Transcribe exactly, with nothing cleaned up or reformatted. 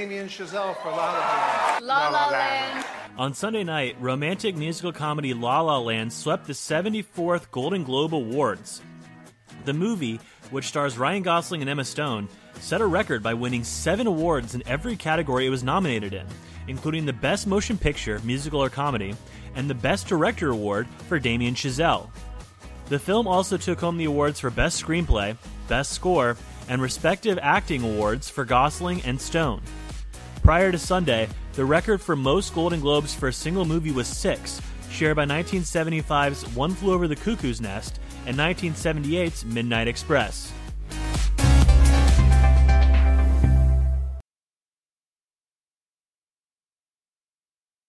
Damien Chazelle for La La Land. La La Land. On Sunday night, romantic musical comedy La La Land swept the seventy-fourth Golden Globe Awards. The movie, which stars Ryan Gosling and Emma Stone, set a record by winning seven awards in every category it was nominated in, including the Best Motion Picture, Musical or Comedy, and the Best Director Award for Damien Chazelle. The film also took home the awards for Best Screenplay, Best Score, and respective acting awards for Gosling and Stone. Prior to Sunday, the record for most Golden Globes for a single movie was six, shared by nineteen seventy-five's One Flew Over the Cuckoo's Nest and nineteen seventy-eight's Midnight Express.